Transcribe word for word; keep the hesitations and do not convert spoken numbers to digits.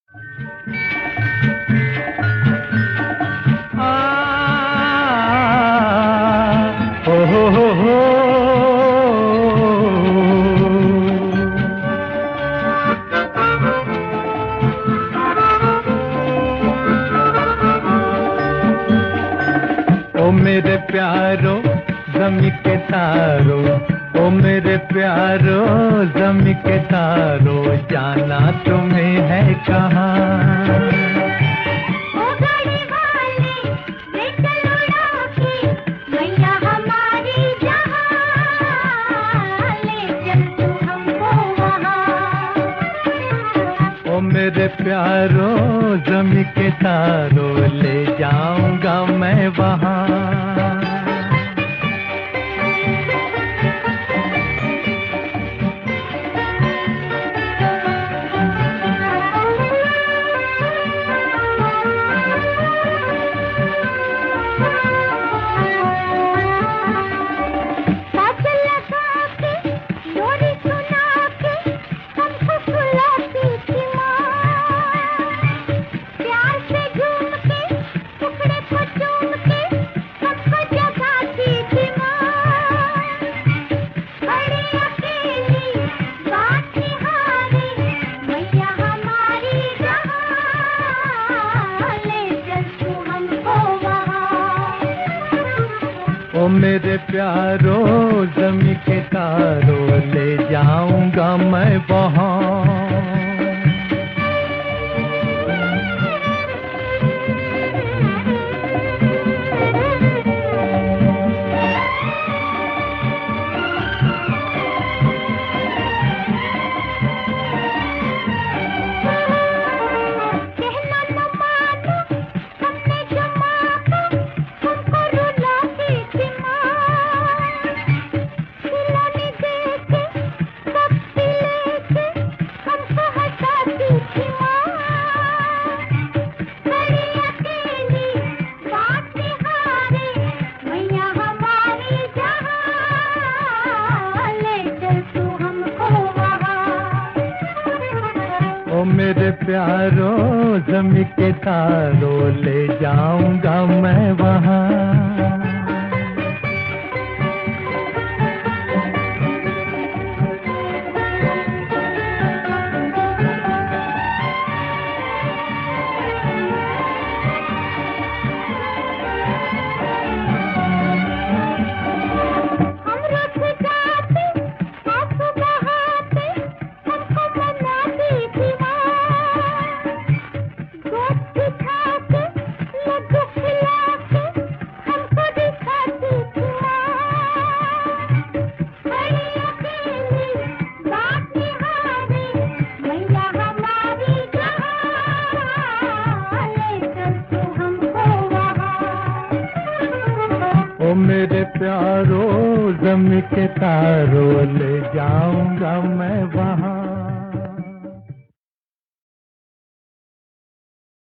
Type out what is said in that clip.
आ, हो हो हो हो ओ मेरे प्यारो ज़मीं के तारो, ओ मेरे प्यारो ज़मीं के तारो, जाना तुम्हें है कहाँ? ओ गाड़ी वाले ले चलो उड़ा के, मैया हमारी जहाँ, ले चल तू हमको वहाँ। ओ मेरे प्यारो ज़मीं के तारो, ले जाऊंगा मैं वहाँ। ओ मेरे प्यारो ज़मीं के तारो, ले जाऊंगा मैं वहाँ। ओ मेरे प्यारो ज़मीं के तारो, ले जाऊंगा मैं वहाँ। ओ मेरे प्यारो ज़मीं के तारो, ले जाऊंगा मैं वहाँ।